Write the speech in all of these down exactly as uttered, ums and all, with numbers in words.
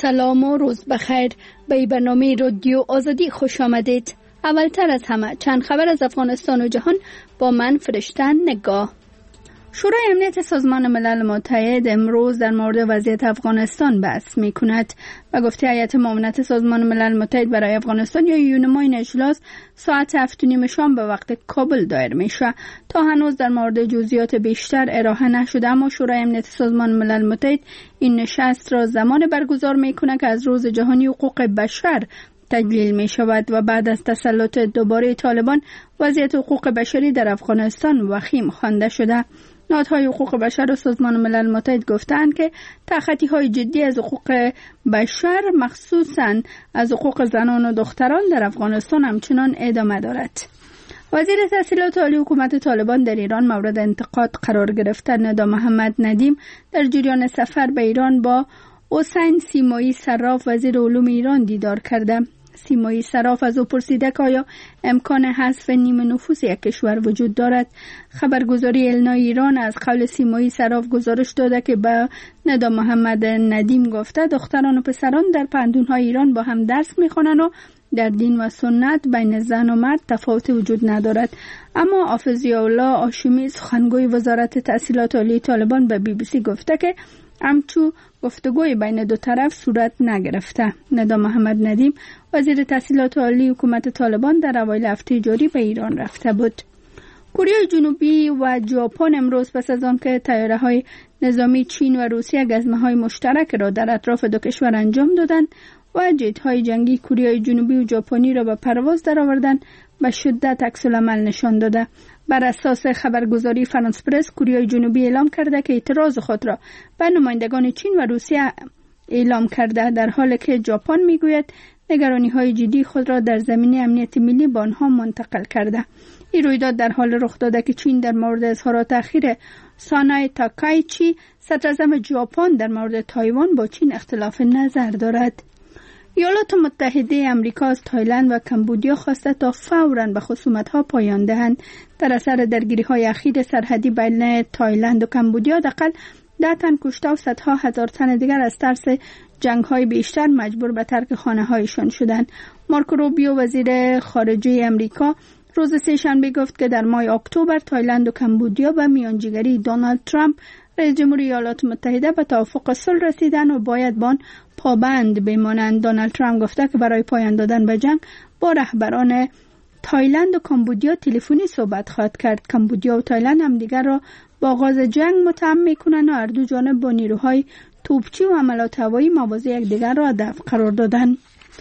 سلام و روز بخیر. به برنامه رادیو آزادی خوش آمدید. اولتر از همه چند خبر از افغانستان و جهان با من فرشتن نگاه. شورای امنیت سازمان ملل متحد امروز در مورد وضعیت افغانستان بحث می کند. و گفته هیئت معاونت سازمان ملل متحد برای افغانستان یا یونما این اجلاس ساعت هفت و نیم شام به وقت کابل دایر می شود. تا هنوز در مورد جزئیات بیشتر ارائه نشده، اما شورای امنیت سازمان ملل متحد این نشست را زمان برگزار می کند که از روز جهانی حقوق بشر تجلیل می شود و بعد از تسلط دوباره طالبان وضعیت حقوق بشری در افغانستان وخیم خوانده شده. نهادهای حقوق بشر و سازمان ملل متحد گفتند که تخطی های جدی از حقوق بشر مخصوصاً از حقوق زنان و دختران در افغانستان همچنان ادامه دارد. وزیر تحصیلات عالی حکومت طالبان در ایران مورد انتقاد قرار گرفته. ندا محمد ندیم در جریان سفر به ایران با حسین سیمایی صراف وزیر علوم ایران دیدار کرده. سیمایی صراف از او پرسیده که آیا امکان حذف نیمه نفوس یک کشور وجود دارد. خبرگزاری النا ایران از قول سیمایی صراف گزارش داده که به ندا محمد ندیم گفته دختران و پسران در پندونهای ایران با هم درس میخوانند و در دین و سنت بین زن و مرد تفاوت وجود ندارد. اما حافظ الله هاشمی سخنگوی وزارت تحصیلات عالی طالبان به بی بی سی گفته که همچو گفتگوی بین دو طرف صورت نگرفته. ندا محمد ندیم وزیر تحصیلات عالی حکومت طالبان در اوایل هفته جاری به ایران رفته بود. کره جنوبی و ژاپن امروز پس از آن که طیاره‌های نظامی چین و روسیه گزمه‌های مشترک را در اطراف دو کشور انجام دادند و جت‌های جنگی کره جنوبی و ژاپنی را به پرواز درآوردند، به شدت عکس‌العمل نشان داده. بر اساس خبرگزاری فرانس پرس، کره جنوبی اعلام کرده که اعتراض خود را به نمایندگان چین و روسیه اعلام کرده، در حالی که ژاپن میگوید نگرانی‌های جدی خود را در زمینه امنیت ملی به آنها منتقل کرده. این رویداد در حال رخ داده که چین در مورد اظهارات اخیر سانای تاکایچی صدراعظم ژاپن در مورد تایوان با چین اختلاف نظر دارد. ایالات متحده آمریکا از تایلند و کمبودیا خواسته تا فوراً به خصومت‌ها پایان دهند. در اثر درگیری‌های اخیر سرحدی بین تایلند و کمبودیا حداقل ده تن کشته و صدها هزار تن دیگر از ترس جنگ‌های بیشتر مجبور به ترک خانه‌هایشان شدند. مارکو روبیو وزیر خارجه آمریکا روز سه‌شنبه گفت که در ماه اکتبر تایلند و کمبودیا به میانجیگری دونالد ترامپ رئیس جمهور ایالات متحده به توافق صلح رسیدن و باید بان پابند بمانند. دونالد ترامپ گفته که برای پایان دادن به جنگ با رهبران تایلند و کمبودیا تلفنی صحبت خواهد کرد. کمبودیا و تایلند هم دیگر را با آغاز جنگ متهم می‌کنند و هر دو جانب با نیروهای توپچی و حملات هوایی مواضع یکدیگر را هدف قرار دادند.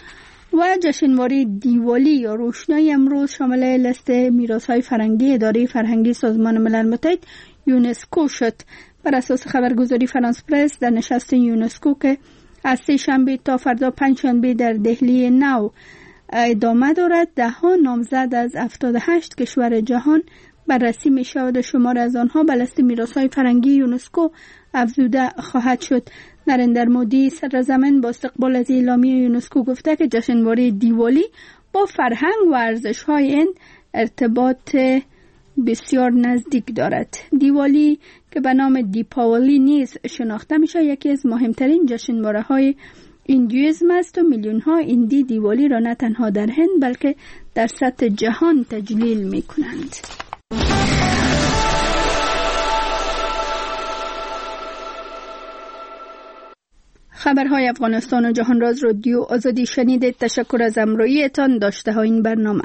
و جشنواره دیوالی یا روشنایی امروز شامل لیست میراث‌های فرهنگی اداره فرهنگی سازمان ملل متحد یونسکو شد. بر اساس خبرگزاری فرانس پرس در نشست یونسکو که از سه شنبه تا فردا پنج شنبه در دهلی نو ادامه دارد، ده ها نامزد از هفتاد و هشت کشور جهان بررسی می شود و شمار از آنها به لیست میراث‌های فرهنگی یونسکو افزوده خواهد شد. نریندر مودی صدراعظم با استقبال از اعلامیه یونسکو گفته که جشنواره دیوالی با فرهنگ و ارزش‌های این ارتباط بسیار نزدیک دارد. دیوالی که به نام دیپاولی نیز شناخته میشه یکی از مهمترین جشنواره‌های هندویسم است و میلیون‌ها هندی دیوالی را نه تنها در هند بلکه در سطح جهان تجلیل می‌کنند. خبرهای افغانستان و جهان را از رادیو آزادی شنیدید. تشکر از همراهیتان. داشته ها این برنامه.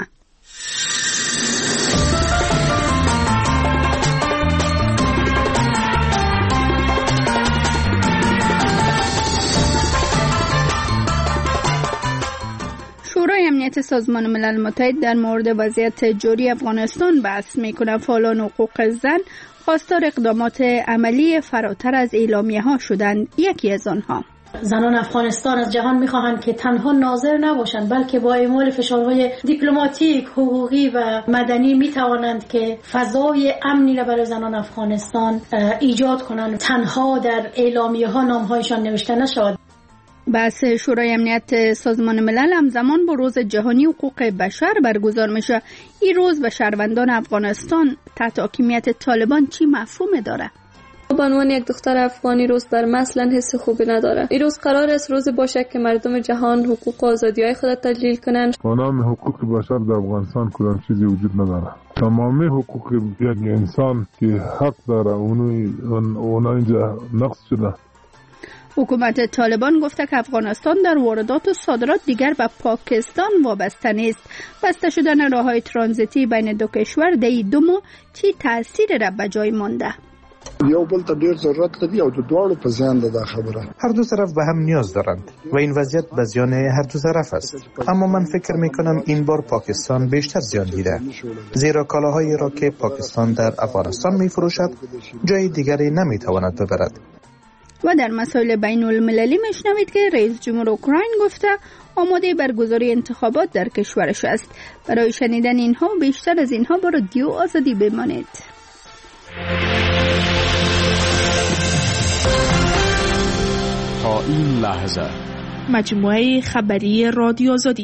شورای امنیت سازمان ملل متحد در مورد وضعیت جاری افغانستان بحث می‌کند. فعالان حقوق زن خواستار اقدامات عملی فراتر از اعلامیه ها شدند. یکی از آنها: زنان افغانستان از جهان می‌خواهند که تنها ناظر نباشند بلکه با اعمال فشارهای دیپلماتیک، حقوقی و مدنی می‌توانند که فضای امنی را برای زنان افغانستان ایجاد کنند. تنها در اعلامیه‌ها نام‌هایشان نوشته نشود. بحث شورای امنیت سازمان ملل همزمان با روز جهانی حقوق بشر برگزار میشه. این روز به شهروندان افغانستان تحت حاکمیت طالبان چی مفهوم داره؟ به عنوان یک دختر افغانی روز بر مثلا حس خوبی نداره. این روز قرار است روز باشه که مردم جهان حقوق و آزادی‌های خود تجلیل کنند. به نام حقوق بشر در افغانستان کدام چیزی وجود نداره. تمامی حقوق یک انسان که حق داره اونا اینجا نقض شده. حکومت طالبان گفته که افغانستان در واردات و صادرات دیگر به پاکستان وابسته نیست. بسته شدن راههای ترانزیتی بین دو کشور در این دو ماه چی تأثیر را به جای مانده؟ یو بل ته ډیر ضرورت لري او د دواړو په زیان ده خبره. هر دو طرف به هم نیاز دارند و این وضعیت به زیان هر دو طرف است. اما من فکر می کنم این بار پاکستان بیشتر زیان دیده، زیرا کالاهایی را که پاکستان در افغانستان می فروشد جای دیگری نمی تواند ببرد. و در مسائل بین المللی میشنوید که رئیس جمهور اوکراین گفته آماده برگزاری انتخابات در کشورش است. برای شنیدن اینها بیشتر از اینها با رادیو آزادی بمانید. تا این لحظه مجموعه خبری رادیو آزادی.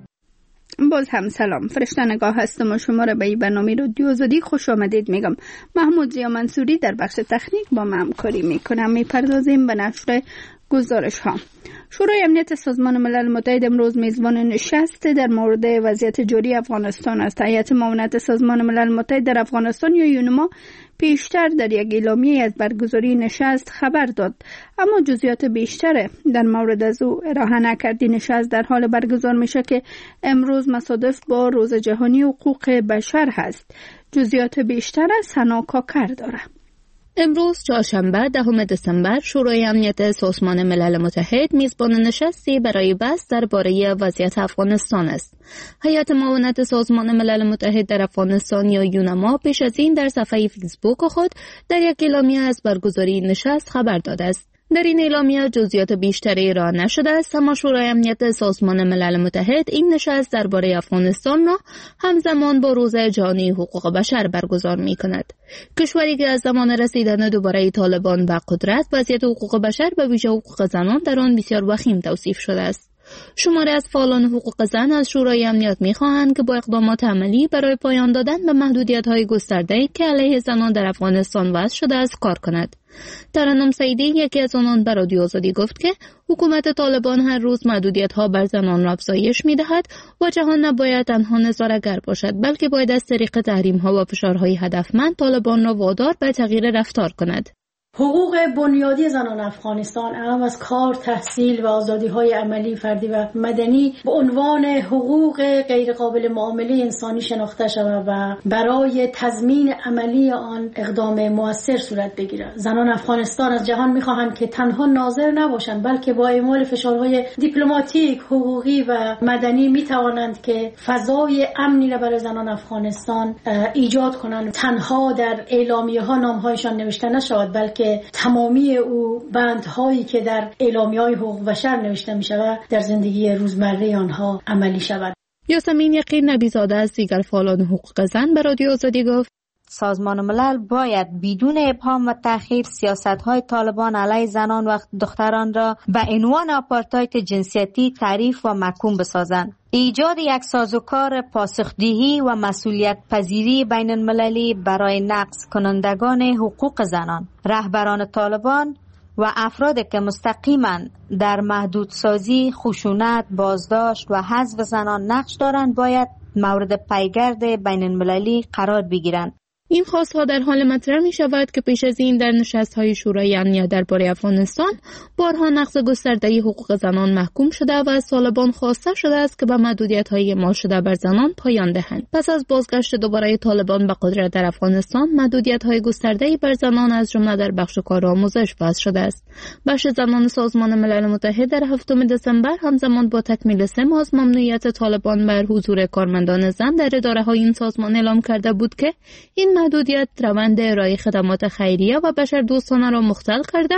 باز هم سلام، فرشته نگاه هستم و شما را به این برنامه رادیو آزادی خوش آمدید میگم. محمود زیا منصوری در بخش تکنیک با من همکاری میکنم. میپردازیم به نشر گزارش ها. شورای امنیت سازمان ملل متحد امروز میزبان نشست در مورد وضعیت جاری افغانستان است. هیئت معاونت سازمان ملل متحد در افغانستان یا یونما پیشتر در یک اعلامیه از برگزاری نشست خبر داد، اما جزئیات بیشتر در مورد از او ارائه نکرد. نشست در حال برگزار میشه که امروز مصادف با روز جهانی حقوق بشر هست. جزئیات بیشتر از سنا کاکر داره. امروز چهارشنبه دهم دسامبر شورای امنیت سازمان ملل متحد میزبان نشستی برای بحث درباره وضعیت افغانستان است. هیئت معاونت سازمان ملل متحد در افغانستان یا یونما پیش از این در صفحه فیسبوک خود در یک اعلامیه از برگزاری نشست خبر داده است. در این اعلامیه جزئیات بیشتری ارائه نشده است، اما شورای امنیت سازمان ملل متحد این نشست درباره افغانستان را همزمان با روز جهانی حقوق بشر برگزار می‌کند. کشوری که از زمان رسیدن دوباره طالبان به قدرت وضعیت حقوق بشر به ویژه حقوق زنان در آن بسیار وخیم توصیف شده است. شماری از فعالان حقوق زن از شورای امنیت می‌خواهند که با اقدامات عملی برای پایان دادن به محدودیت‌های گسترده‌ای که علیه زنان در افغانستان وضع شده است کار کند. ترنم سعیدی یکی از آنان به رادیو آزادی گفت که حکومت طالبان هر روز محدودیت‌ها بر زنان را افزایش می‌دهد و جهان نباید تنها نظاره‌گر باشد، بلکه باید از طریق تحریم‌ها و فشارهای هدفمند طالبان را وادار به تغییر رفتار کند. حقوق بنیادی زنان افغانستان اهم از کار، تحصیل و آزادی‌های عملی، فردی و مدنی به عنوان حقوق غیرقابل معامله انسانی شناخته شود و برای تضمین عملی آن اقدام مؤثر صورت بگیرد. زنان افغانستان از جهان می‌خواهند که تنها ناظر نباشند، بلکه با اعمال فشارهای دیپلماتیک، حقوقی و مدنی می‌توانند که فضای امنی را برای زنان افغانستان ایجاد کنند. تنها در اعلامیه‌ها نام‌هایشان نوشته نشود، بلکه تمامی او بندهایی که در اعلامیه‌های حقوق بشر نوشته می‌شود در زندگی روزمره آنها عملی شود. یاسمین یقین نبی‌زاده از دیگر فعالان حقوق زن به رادیو آزادی گفت سازمان ملل باید بدون ابهام و تأخیر سیاست‌های طالبان علیه زنان و دختران را به عنوان آپارتاید جنسیتی تعریف و محکوم بسازند. ایجاد یک سازوکار پاسخدهی و مسئولیت پذیری بین المللی برای نقض کنندگان حقوق زنان، رهبران طالبان و افرادی که مستقیما در محدودسازی، خشونت، بازداشت و حذف زنان نقش دارند باید مورد پیگرد بین المللی قرار بگیرند. این خواستها در حال مطرح می شود که پیش از این در نشست‌های شورای امنیت درباره افغانستان بارها نقض گسترده حقوق زنان محکوم شده و از طالبان خواسته شده است که به محدودیت‌های اعمال شده بر زنان پایان دهند. پس از بازگشت دوباره طالبان به قدرت در افغانستان، محدودیت‌های گسترده‌ای بر زنان از جمله در بخش کار آموزش وضع شده است. بخش زنان سازمان ملل متحد در هفتم دسامبر همزمان با تکمیل سه ماه از ممنوعیت طالبان بر حضور کارمندان زن در اداره‌های این سازمان اعلام کرده بود که این محدودیت روند ارائه خدمات خیریه و بشردوستانه را مختل کرده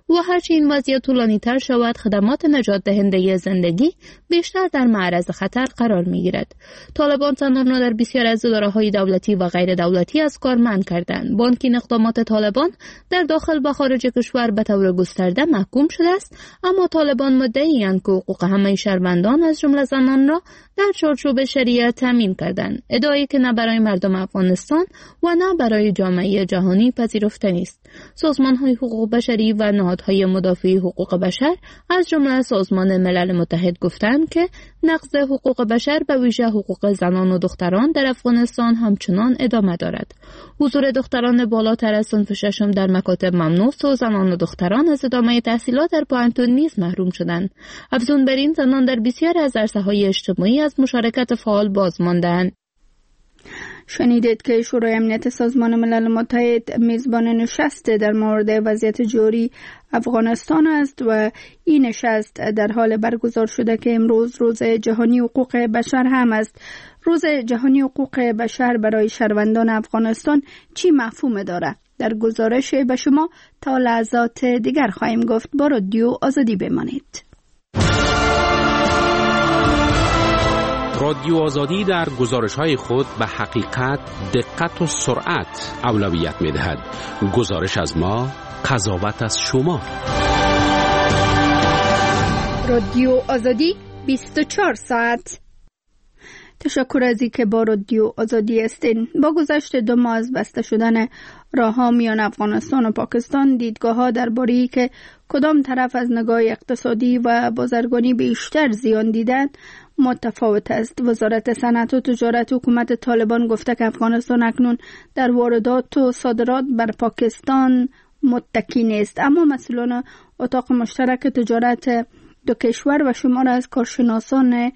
و هرچی این وضعیت طولانی تر شود خدمات نجات دهنده زندگی بیشتر در معرض خطر قرار می گیرد. طالبان زنان را در بسیار از اداره‌های دولتی و غیر دولتی از کار منع کردند. بانکین اقدامات طالبان در داخل و خارج کشور به طور گسترده محکوم شده است، اما طالبان مدعی‌اند که حقوق همه شهروندان از جمله زنان را در چارچوب شریعت تامین کردند، ادعایی که نه برای مردم افغانستان و نه برای جامعه جهانی پذیرفته نیست. سازمان‌های حقوق بشری و نهادهای مدافع حقوق بشر از جمله سازمان ملل متحد گفتند که نقض حقوق بشر به ویژه حقوق زنان و دختران در افغانستان همچنان ادامه دارد. حضور دختران بالاتر از صنف ششم در مکاتب ممنوع و زنان و دختران از ادامه تحصیلات در پوهنتون نیز محروم شدند. افزون بر این زنان در بسیار از عرصه‌های اجتماعی از مشارکت فعال باز ماندند. شنیدید که شورای امنیت سازمان ملل متحد میزبان نشست در مورد وضعیت جاری افغانستان است و این نشست در حال برگزار شده که امروز روز جهانی حقوق بشر هم است. روز جهانی حقوق بشر برای شهروندان افغانستان چی مفهوم داره؟ در گزارش به شما تا لحظات دیگر خواهیم گفت. با رادیو آزادی بمانید. رادیو آزادی در گزارش‌های خود به حقیقت، دقت و سرعت اولویت می‌دهد. گزارش از ما، قضاوت از شما. رادیو آزادی بیست و چهار ساعت. تشکر از اینکه با رادیو آزادی هستین. با گذشت دو ماه از بسته شدن راه‌ها میان افغانستان و پاکستان، دیدگاه‌ها درباره که کدام طرف از نگاه اقتصادی و بازرگانی بیشتر زیان دیدن متفاوت است. وزارت صنعت و تجارت حکومت طالبان گفته که افغانستان اکنون در واردات و صادرات بر پاکستان متکی نیست، اما مسئولان اتاق مشترک تجارت دو کشور و شمار از کارشناسان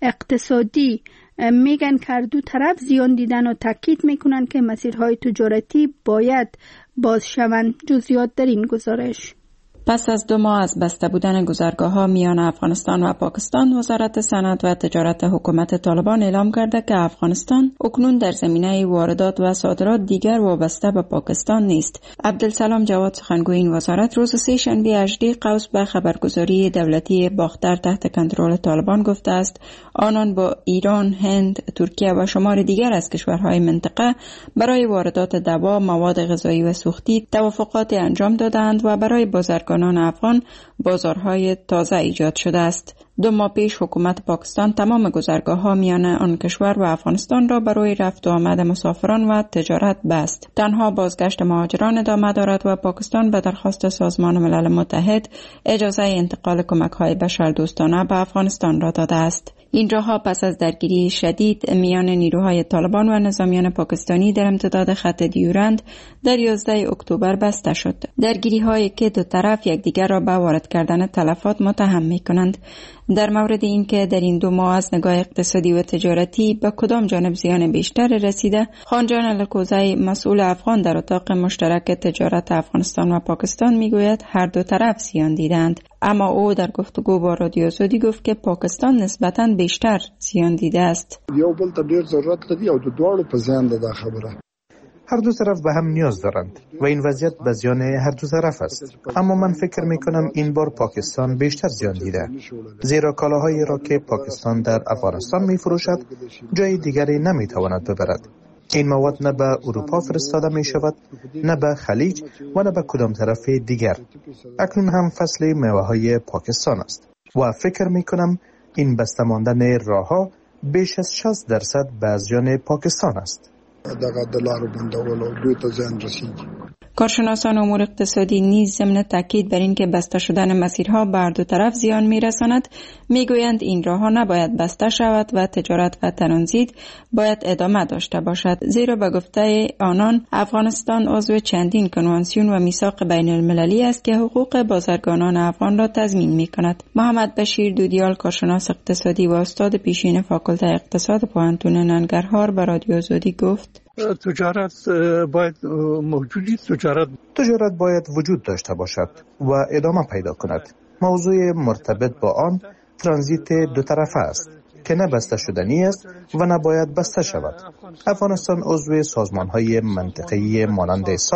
اقتصادی میگن که دو طرف زیان دیدن و تاکید میکنن که مسیرهای تجارتی باید باز شوند. جزئیات در این گزارش. پس از دو ماه از بسته بودن گذرگاه‌ها میان افغانستان و پاکستان، وزارت صنعت و تجارت حکومت طالبان اعلام کرده که افغانستان اکنون در زمینه واردات و صادرات دیگر وابسته به پاکستان نیست. عبدالسلام جواد سخنگوی این وزارت روز سه شنبه هجده قوس به خبرگزاری دولتی باختر تحت کنترل طالبان گفته است آنان با ایران، هند، ترکیه و شمار دیگر از کشورهای منطقه برای واردات دوا، مواد غذایی و سوختی توافقات انجام دادند و برای بازرگانان افغان بازارهای تازه ایجاد شده است. دو ماه پیش حکومت پاکستان تمام گذرگاه‌ها میان آن کشور و افغانستان را برای رفت و آمد مسافران و تجارت بست. تنها بازگشت مهاجران ادامه دارد و پاکستان به درخواست سازمان ملل متحد اجازه انتقال کمک‌های بشردوستانه به افغانستان را داده است. این راهها پس از درگیری شدید میان نیروهای طالبان و نظامیان پاکستانی در امتداد خط دیورند در یازده اکتبر بسته شد. درگیری‌هایی که دو طرف یکدیگر را به وارد کردن تلفات متهم می‌کنند. در مورد اینکه در این دو ماه از نگاه اقتصادی و تجارتی به کدام جانب زیان بیشتر رسیده، خانجان الکوزی مسئول افغان در اتاق مشترک تجارت افغانستان و پاکستان میگوید هر دو طرف زیان دیدند، اما او در گفتگو با رادیو آزادی گفت که پاکستان نسبتاً بیشتر زیان دیده است. یو بل ته ډیر ضرورت لري او د دواړو په زیان ده خبره. هر دو طرف به هم نیاز دارند و این وضعیت به زیان هر دو طرف است، اما من فکر می کنم این بار پاکستان بیشتر زیان دیده، زیرا کالاهایی را که پاکستان در افغانستان می فروشد جای دیگری نمی تواند ببرد. این مواد نه به اروپا فرستاده می شود، نه به خلیج و نه به کدام طرف دیگر. اکنون هم فصل میوه های پاکستان است و فکر می کنم این بسته ماندن راهها بیش از شصت درصد به زیان پاکستان است. دغه د لارو بندول او دوی ته زیان رسیږي. کارشناسان امور اقتصادی نیز ضمن تاکید بر اینکه بسته شدن مسیرها به هر دو طرف زیان میرساند میگویند این راهها نباید بسته شود و تجارت و ترانزیت باید ادامه داشته باشد، زیرا به گفته آنان افغانستان عضو چندین کنوانسیون و میثاق بین المللی است که حقوق بازرگانان افغان را تضمین میکند. محمد بشیر دودیال، کارشناس اقتصادی و استاد پیشین فاکولته اقتصاد پوهنتون ننگرهار، به رادیو آزادی گفت تجارت باید موجودی تجارت تجارت باید وجود داشته باشد و ادامه پیدا کند. موضوع مرتبط با آن ترانزیت دو طرفه است که نه بسته شدنی است و نه باید بسته شود. افغانستان عضو سازمان‌های منطقه‌ای مانند سارک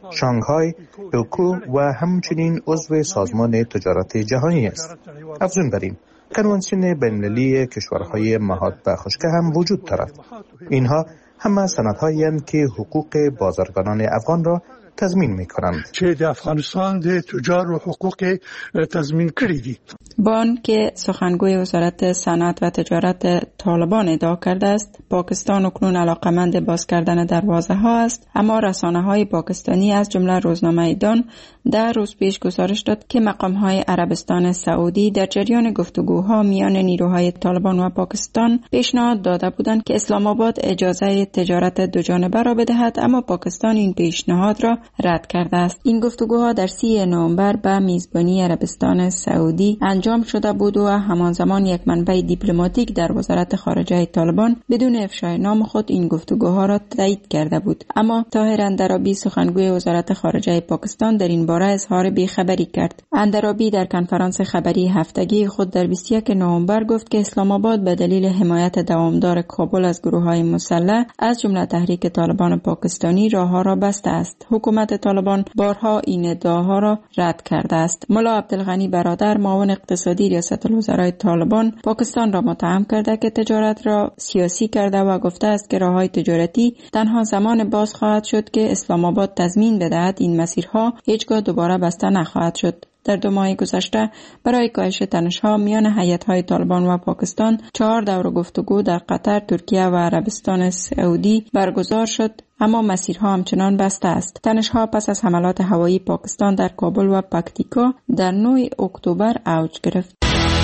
شانگهای، اوکو و همچنین عضو سازمان تجارت جهانی است. افزون بر این، کنوانسیون بین‌المللی کشورهای مهاد و خشک هم وجود دارد. اینها همه سندهایی هستند که حقوق بازرگانان افغان را تضمین می‌کنند. چې د افغانستان د تجار و حقوق تضمین کړی دي. بان که سخنگوی وزارت صنعت و تجارت طالبان ادعا کرده است پاکستان اکنون علاقمند باز کردن دروازه ها است، اما رسانه های پاکستانی از جمله روزنامه دان در روز پیش گزارش داد که مقام های عربستان سعودی در جریان گفتگوها میان نیروهای طالبان و پاکستان پیشنهاد داده بودند که اسلام آباد اجازه تجارت دو جانبه را بدهد، اما پاکستان این پیشنهاد را رد کرده است. این گفتگوها در سی نوامبر به میزبانی عربستان سعودی انجام شده بود و همان زمان یک منبع دیپلماتیک در وزارت خارجه طالبان بدون افشای نام خود این گفتگوها را تایید کرده بود. اما طاهر اندرابی سخنگوی وزارت خارجه پاکستان در این باره اظهار بی‌خبری کرد. اندرابی در کنفرانس خبری هفتگی خود در بیست و یکم نوامبر گفت که اسلام آباد به دلیل حمایت دوامدار کابل از گروه‌های مسلح از جمله تحریک طالبان پاکستانی راه‌ها را بسته است. حکومت طالبان بارها این ادعاها را رد کرده است. ملا عبدالغنی برادر معاون اقتصادی ریاست الوزرای طالبان پاکستان را متهم کرده که تجارت را سیاسی کرده و گفته است که راه‌های تجارتی تنها زمان باز خواهد شد که اسلام آباد تضمین بدهد این مسیرها هیچگاه دوباره بسته نخواهد شد. در دو ماه گذشته برای کاهش تنش‌ها میان هیئت‌های طالبان و پاکستان چهار دور گفتگو در قطر، ترکیه و عربستان سعودی برگزار شد، اما مسیرها همچنان بسته است. تنش‌ها پس از حملات هوایی پاکستان در کابل و پکتیکا در نه اکتبر اوج گرفت.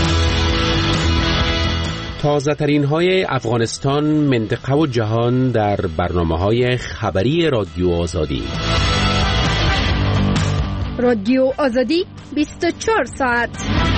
تازه ترین های افغانستان، منطقه و جهان در برنامه های خبری رادیو آزادی. رادیو آزادی بیست و چهار ساعت.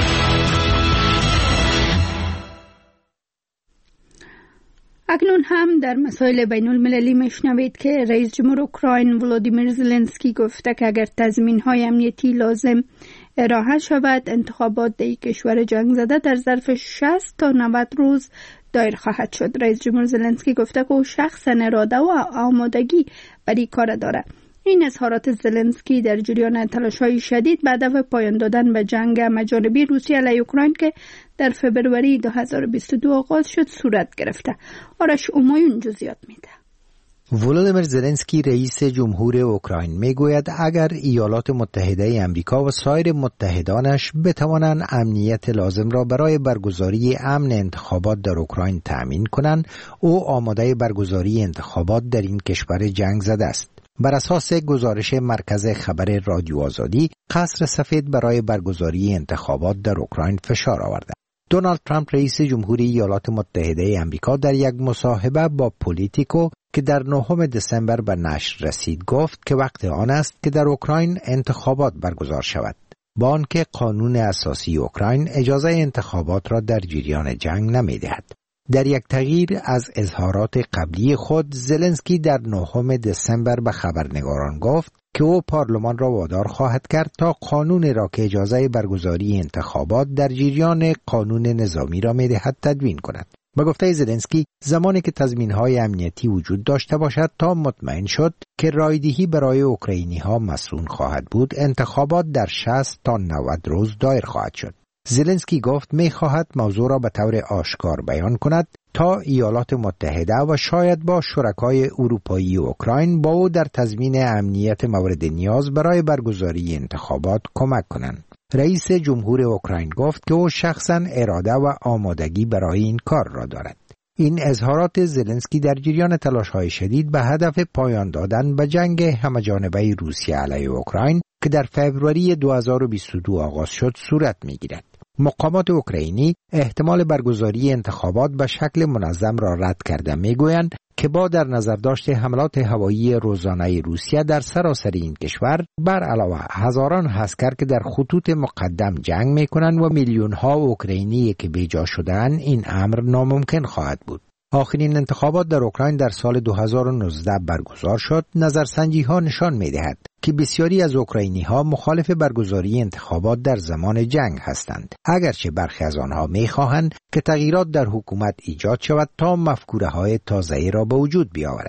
اکنون هم در مسائل بین المللی میشنوید که رئیس جمهور اوکراین ولودیمیر زلنسکی گفته که اگر تضمین‌های امنیتی لازم ارائه شود انتخابات در کشور جنگ زده در ظرف شصت تا نود روز دایر خواهد شد. رئیس جمهور زلنسکی گفته که او شخصاً اراده و آمادگی برای کار دارد. این اظهارات زلنسکی در جریان تلاش‌های شدید به هدف پایان دادن به جنگ همه‌جانبی روسیه علیه اوکراین که در فوریه دو هزار و بیست و دو آغاز شد صورت گرفته. آرش اومایون جزئیات میده. ولودیمیر زلنسکی رئیس جمهور اوکراین میگوید اگر ایالات متحده آمریکا و سایر متحدانش بتوانند امنیت لازم را برای برگزاری امن انتخابات در اوکراین تأمین کنند، او آماده برگزاری انتخابات در این کشور جنگ زده است. بر اساس گزارش مرکز خبر رادیو آزادی، قصر سفید برای برگزاری انتخابات در اوکراین فشار آورده. دونالد ترامپ رئیس جمهوری ایالات متحده آمریکا در یک مصاحبه با پولیتیکو که در نهم دسامبر به نشر رسید گفت که وقت آن است که در اوکراین انتخابات برگزار شود، با آنکه قانون اساسی اوکراین اجازه انتخابات را در جریان جنگ نمی‌دهد. در یک تغییر از اظهارات قبلی خود، زلنسکی در نهم دسامبر به خبرنگاران گفت که او پارلمان را وادار خواهد کرد تا قانون را که اجازه برگزاری انتخابات در جریان قانون نظامی را می‌دهد تدوین کند. به گفته زلنسکی، زمانی که تضمین‌های امنیتی وجود داشته باشد تا مطمئن شد که رایدهی برای اوکراینی‌ها مسئول خواهد بود، انتخابات در شصت تا نود روز دایر خواهد شد. زلنسکی گفت می‌خواهد موضوع را به طور آشکار بیان کند تا ایالات متحده و شاید با شرکای اروپایی اوکراین با او در تضمین امنیت مورد نیاز برای برگزاری انتخابات کمک کنند. رئیس جمهور اوکراین گفت که او شخصاً اراده و آمادگی برای این کار را دارد. این اظهارات زلنسکی در جریان تلاش‌های شدید به هدف پایان دادن به جنگ همه‌جانبه روسیه علیه اوکراین که در فوریه دو هزار و بیست و دو آغاز شد صورت می‌گیرد. مقامات اوکراینی احتمال برگزاری انتخابات به شکل منظم را رد کرده میگویند که با در نظر داشته حملات هوایی روزانه روسیه در سراسر این کشور، بر علاوه هزاران عسکر که در خطوط مقدم جنگ میکنند و میلیون ها اوکراینی که بیجا شدند، این امر ناممکن خواهد بود. آخرین انتخابات در اوکراین در سال دو هزار و نوزده برگزار شد. نظرسنجی ها نشان می‌دهد که بسیاری از اوکراینی ها مخالف برگزاری انتخابات در زمان جنگ هستند، اگرچه برخی از آنها می‌خواهند که تغییرات در حکومت ایجاد شود تا مفکوره های تازه‌ای را به وجود بیاورد.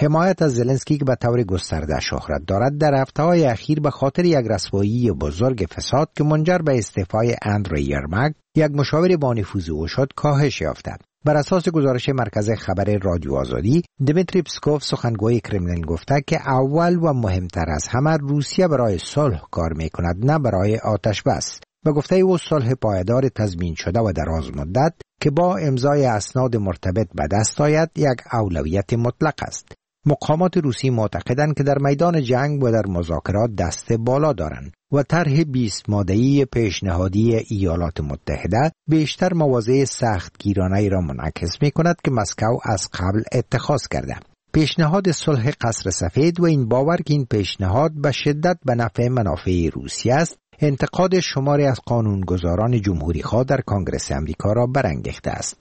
حمایت از زلنسکی که به طور گسترده شهرت دارد در هفته‌های اخیر به خاطر یک رسوایی بزرگ فساد که منجر به استعفای اندری یرمک، یک مشاور با نفوذ او شد، کاهش یافت. بر اساس گزارش مرکز خبر رادیو آزادی، دمیتری پسکوف سخنگوی کرملین گفته که اول و مهمتر از همه روسیه برای صلح کار می‌کند، نه برای آتش بس. به گفته او صلح پایدار تضمین شده و دراز مدت که با امضای اسناد مرتبط به دست آید یک اولویت مطلق است. مقامات روسی معتقدند که در میدان جنگ و در مذاکرات دست بالا دارند و طرح بیست ماده‌ای پیشنهادی ایالات متحده بیشتر مواضع سختگیرانه را منعکس می‌کند که مسکو از قبل اتخاذ کرده. پیشنهاد صلح قصر سفید و این باور که این پیشنهاد به شدت به نفع منافع روسیه است، انتقاد شماری از قانونگذاران جمهوری خواه در کنگره امریکا را برانگیخته است.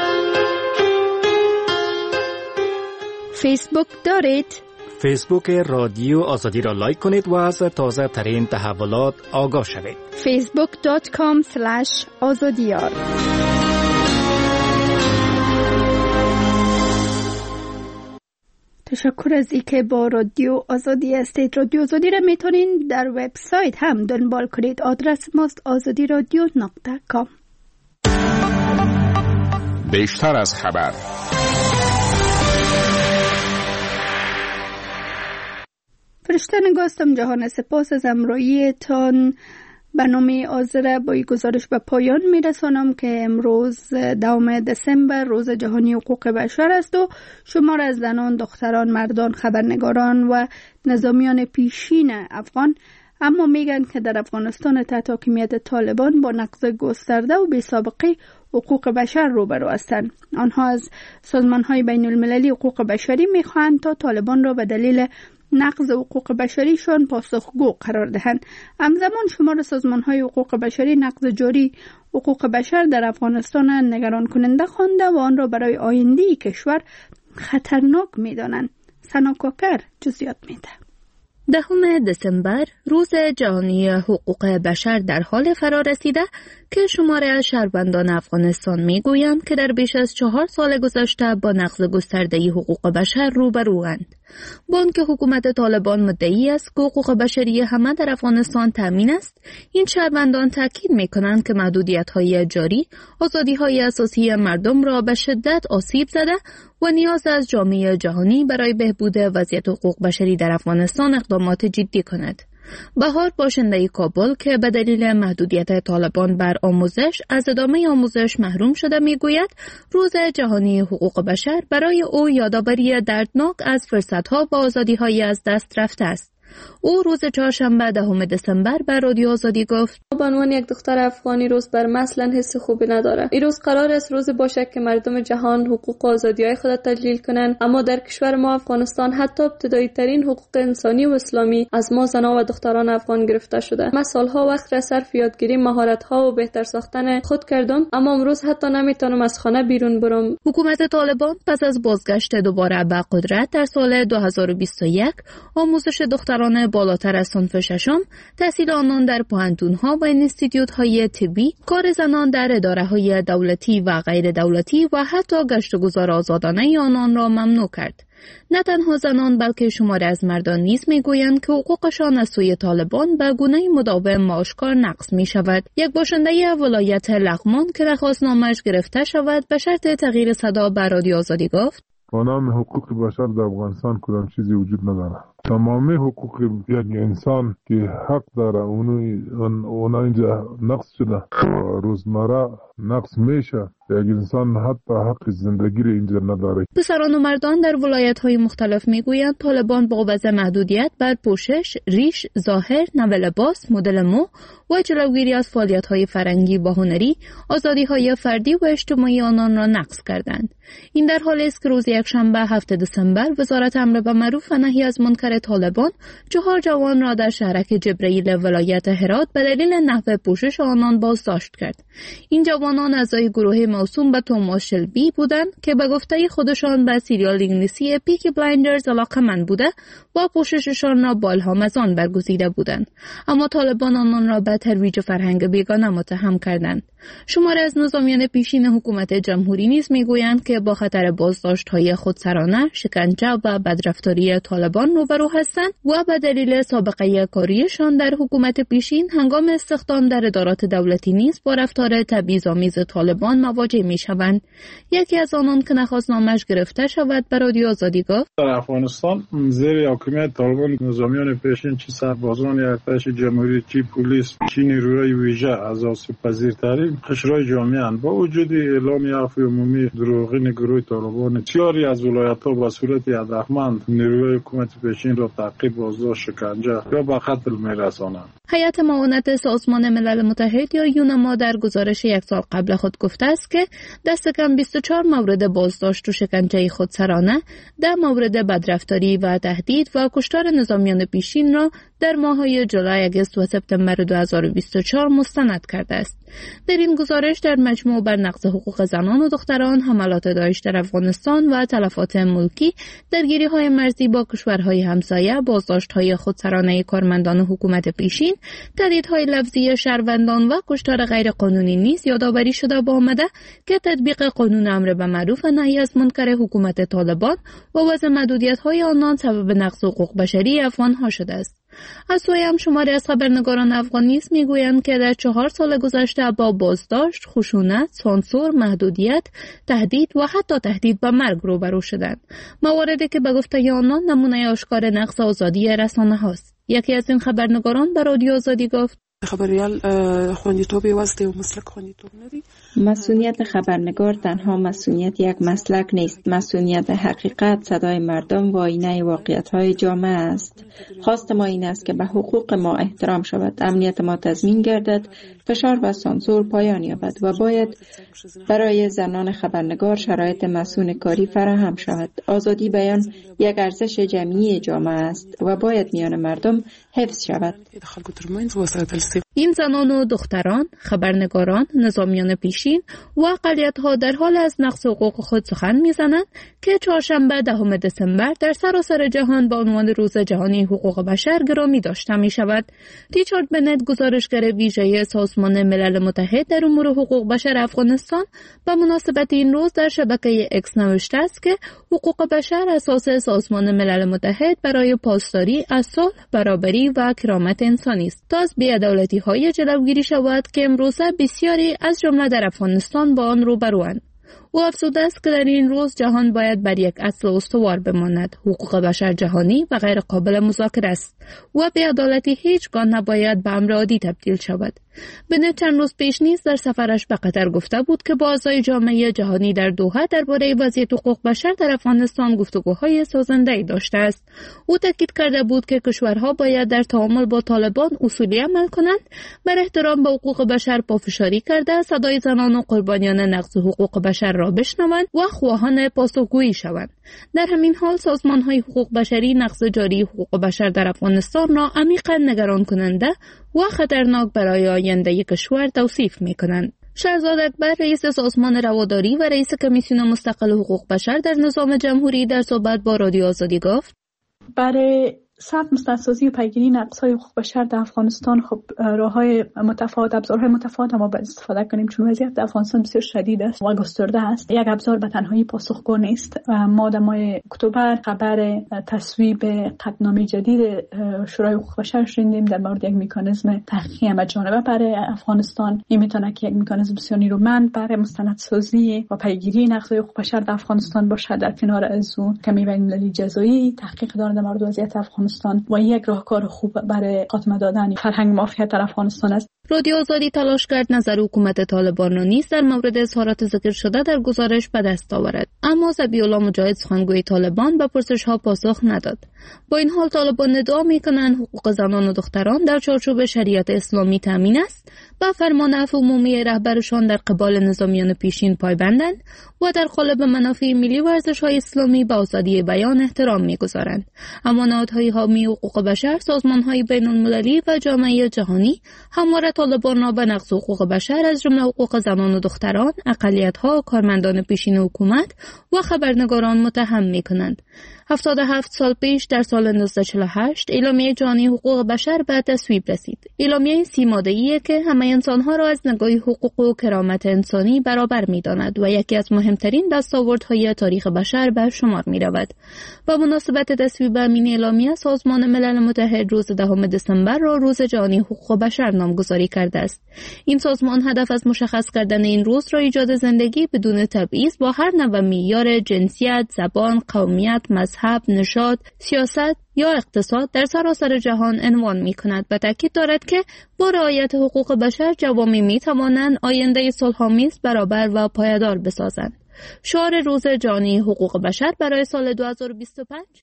فیسبوک دارید؟ فیسبوک رادیو آزادی را لایک کنید و از تازه ترین تحولات آگاه شوید. فیسبوک دات کام اسلش آزادیار. تشکر از اینکه با رادیو آزادی هستید. رادیو آزادی را میتونید در وبسایت هم دنبال کنید. آدرس ماست آزادی رادیو نقطه کام. بیشتر از خبر. فرشته نگاستم جهان، سپاس از همراهیتان. برنامه آذر با این گزارش به پایان میرسانم که امروز دوم دسامبر روز جهانی حقوق بشر است و شمار از زنان، دختران، مردان، خبرنگاران و نظامیان پیشین افغان اما میگن که در افغانستان تحت حاکمیت طالبان با نقض گسترده و بی‌سابقه حقوق بشر روبرو هستند. آنها از سازمان‌های بین المللی حقوق بشری میخواهند تا طالبان را به دلیل نقض حقوق بشریشان پاسخگو قرار دهند. همزمان شمار سازمان‌های حقوق بشری نقض جاری حقوق بشر در افغانستان نگران کننده خوانده و آن را برای آینده کشور خطرناک می‌دانند. سنا کوکر جزئیات میده. دهم دسامبر روز جهانی حقوق بشر در حال فرا رسیده که شماره از شهروندان افغانستان میگویند که در بیش از چهار سال گذشته با نقض گسترده حقوق بشر روبروند. بانک حکومت طالبان مدعی است که حقوق بشری همه در افغانستان تامین است. این شهروندان تاکید میکنند که محدودیت‌های جاری آزادی‌های اساسی مردم را به شدت آسیب زده و نیاز از جامعه جهانی برای بهبود وضعیت حقوق بشری در افغانستان اقدامات جدی کند. بهار باشنده کابل که به دلیل محدودیت طالبان بر آموزش از ادامه آموزش محروم شده میگوید روز جهانی حقوق بشر برای او یادآوری دردناک از فرصت‌ها و آزادی‌های از دست رفته است. او روز چهارشنبه دهم دسامبر به رادیو آزادی گفت: به عنوان یک دختر افغانی روز بر مثلا حس خوبی نداره. این روز قرار است روز باشه که مردم جهان حقوق و آزادی‌های خود تجلیل کنند، اما در کشور ما افغانستان حتی ابتدایی ترین حقوق انسانی و اسلامی از ما زنان و دختران افغان گرفته شده. من سالها وقت را صرف یادگیری مهارت‌ها و بهتر ساختن خود کردم، اما امروز حتی نمیتونم از خانه بیرون برم. حکومت طالبان پس از بازگشت دوباره به قدرت در سال دو هزار و بیست و یک آموزش دختران بالاتر از صنف ششم، تحصیل آنان در پوهنتون‌ها و انستیتیوت‌های طبی، کار زنان در اداره‌های دولتی و غیر دولتی و حتی گشت و گذار آزادانه آنان را ممنوع کرد. نه تنها زنان بلکه شماری از مردان نیز میگویند که حقوقشان از سوی طالبان به گونه مداوم و آشکار نقض می شود. یک باشنده ولایت لغمان که درخواستنامه‌اش گرفته شود به شرط تغییر صدا به رادیو آزادی گفت: به نام حقوق بشر در افغانستان کدام چیزی وجود نداره. تمامی حقوق یک انسان که حق داره اونا اینجا نقض شده، روزمره نقض میشه. یک انسان حتی حق زندگی رو اینجا نداره. پسران و مردان در ولایت‌های مختلف میگویند طالبان با وضع محدودیت بر پوشش، ریش، ظاهر، نوع لباس، مدل مو و جلوگیری از فعالیت‌های فرهنگی و هنری، آزادی‌های فردی و اجتماعی آنان را نقض کردند. این در حالی است که روز یکشنبه هفتم دسامبر وزارت امر بالمعروف و نهی از منکر طالبان چهار جوان را در شهرک جبرئیل ولایت هرات به دلیل نحو پوشش آنان بازداشت کرد. این جوان جوانان اعضای گروه موسوم به توماس شلبی بودند که به گفته خودشان به سریال انگلیسی پیکی بلایندرز علاقه‌مند بوده و پوشششان را با الهام از آن برگزیده بودند، اما طالبان آنان را به ترویج فرهنگ بیگانه متهم کردند. شماری از نظامیان پیشین حکومت جمهوری نیز میگویند که با خطر بازداشت‌های خودسرانه، شکنجه و بدرفتاری طالبان روبرو هستند و به دلیل سابقه کاریشان در حکومت پیشین هنگام استخدام در ادارات دولتی نیز با رفتار تبعیض‌آمیز طالبان مواجه می‌شوند. یکی از آنان که نخواستنامه‌اش گرفته شود به رادیو آزادی گفت: در افغانستان زیر حکومت طالبان نظامیان پیشین چی سربازان ارتش جمهوری، چی پلیس، چی نیروهای ویژه از آسیب‌پذیرترین قشرهای جامعه اند. با وجود اعلام عفو عمومی دروغین گروه طالبان، بسیاری از ولایت‌ها به صورت هدفمند نیروهای حکومت پیشین را تعقیب، بازداشت، شکنجه یا به قتل می‌رسانند. هیئت معاونت سازمان ملل متحد یا یونما در گزارش یک سال قبل خود گفته است که دست کم بیست و چهار مورد بازداشت و شکنجه خودسرانه، ده مورد بدرفتاری و تهدید و کشتار نظامیان پیشین را در ماه‌های جولای، آگوست و سپتامبر دو هزار و بیست و چهار مستند کرده است. در این گزارش در مجموع بر نقض حقوق زنان و دختران، حملات داعش در افغانستان و تلفات ملکی، درگیری‌های مرزی با کشورهای همسایه، بازداشت‌های خودسرانه کارمندان حکومت پیشین، تهدیدهای لفظی شهروندان و کشتار غیرقانونی نیز یادآوری شده با آمده که تطبیق قانون امر به معروف و نهی از منکر حکومت طالبان و وضع محدودیت‌های آنان سبب نقض حقوق بشری افغان‌ها شده است. از سوی هم شماری از خبرنگاران افغان نیز میگویند که در چهار سال گذشته با بازداشت، خشونت، سانسور، محدودیت، تهدید و حتی تهدید به مرگ روبرو شدند. مواردی که به گفته آنان نمونه آشکار نقض آزادی رسانه هاست. یکی از این خبرنگاران به رادیو آزادی گفت: خبریال خوندیتوب واسطه و مسلک خوندیتوب ندی. مسئولیت خبرنگار تنها مسئولیت یک مسلک نیست. مسئولیت حقیقت، صدای مردم و آینه واقعیت‌های جامعه است. خواست ما این است که به حقوق ما احترام شود، امنیت ما تضمین گردد، فشار و سانسور پایان یابد و باید برای زنان خبرنگار شرایط مسئول کاری فراهم شود. آزادی بیان یک ارزش جمعی جامعه است و باید میان مردم حفظ شود. این زنان و دختران، خبرنگاران، نظامیان پیشین و اقلیت‌ها در حال از نقض حقوق خود سخن می‌زنند که چهارشنبه دهم دسامبر در سراسر جهان با عنوان روز جهانی حقوق بشر گرامی داشته می‌شود. ریچارد بنت، گزارشگر ویژه سازمان ملل متحد در امور حقوق بشر افغانستان، به مناسبت این روز در شبکه اکس نوشته است که حقوق بشر اساس سازمان ملل متحد برای پاسداری از صلح، برابری و کرامت انسانی است تا از بی‌عدالتی‌های جلوگیری شود که امروزه بسیاری از جمله در افغانستان با آن روبروند. او افزوده است که در این روز جهان باید بر یک اصل استوار بماند: حقوق بشر جهانی و غیر قابل مذاکره است و بی‌عدالتی هیچگاه نباید به امر عادی تبدیل شود. بنت چند روز پیش نیز در سفرش به قطر گفته بود که با اعضای جامعه جهانی در دوحه درباره وضعیت حقوق بشر در افغانستان گفتگوهای سازنده‌ای داشته است. او تاکید کرده بود که کشورها باید در تعامل با طالبان اصولی عمل کنند، بر احترام به حقوق بشر پافشاری کرده، صدای زنان و قربانیان نقض حقوق بشر را بشنوند و خواهان پاسخگویی شوند. در همین حال سازمان‌های حقوق بشری نقض جاری حقوق بشر در افغانستان را عمیقاً نگران کننده و خطرناک برای آینده کشور توصیف می‌کنند. شهرزاد اکبر، رئیس سازمان رواداری و رئیس کمیسیون مستقل حقوق بشر در نظام جمهوری، در صحبت با رادیو آزادی گفت: برای ثبت مستندسازی و پیگیری نقض‌های حقوق بشر در افغانستان خب راه‌های متفاوت، ابزارهای متفاوت ما باید استفاده کنیم، چون وضعیت در افغانستان بسیار شدید است و گسترده است. یک ابزار به تنهایی پاسخگو نیست. ما در ماه اکتبر خبر تصویب قطعنامه جدید شورای حقوق بشر شنیدیم در مورد یک مکانیزم تحقیقی همه‌جانبه برای افغانستان. این میتونه که یک مکانیزم بسیار نیرومند برای مستندسازی و پیگیری نقض‌های حقوق بشر در افغانستان باشد، در کنار از اون کمی بین‌المللی جزایی تحقیق دارد در مورد وضعیت افغانستان و یک راهکار خوب برای خاتمه دادن فرهنگ مافیات در افغانستان است. رادیو آزادی تلاش کرد نظر حکومت طالبان را نیز در مورد اظهارات ذکر شده در گزارش به دست آورد، اما ذبیح الله مجاهد، سخنگوی طالبان، به پرسش‌ها پاسخ نداد. با این حال طالبان ادعا می‌کنند حقوق زنان و دختران در چارچوب شریعت اسلامی تامین است، به فرمان عفو عمومی رهبرشان در قبال نظامیان پیشین پایبندند و در قالب منافع ملی و ارزش‌های اسلامی به آزادی بیان احترام می‌گذارند. اما نهادهای حامی حقوق بشر، سازمان‌های بین‌المللی و جامعه جهانی همواره طالبان را به نقض حقوق بشر از جمله حقوق زنان و دختران، اقلیت‌ها، کارمندان پیشین حکومت و خبرنگاران متهم می‌کنند. هفتاد و هفت سال پیش در سال نوزده چهل و هشت اعلامیه جهانی حقوق بشر به تصویب رسید. اعلامیه سی ماده‌ایه که همه انسان‌ها را از نگاه حقوق و کرامت انسانی برابر می‌داند و یکی از مهمترین دستاوردهای تاریخ بشر به شمار می‌رود. با مناسبت تصویب این اعلامیه سازمان ملل متحد روز دهم دسامبر را روز جهانی حقوق بشر نامگذاری کرده است. این سازمان هدف از مشخص کردن این روز را ایجاد زندگی بدون تبعیض با هر نوع معیار جنسیت، زبان، قومیت، مذهب، نژاد، سیاست یا اقتصاد در سراسر جهان عنوان می‌کند و تاکید دارد که با رعایت حقوق بشر جوامع می‌توانند آینده صلح‌آمیز، برابر و پایدار بسازند. شعار روز جهانی حقوق بشر برای سال دو هزار و بیست و پنج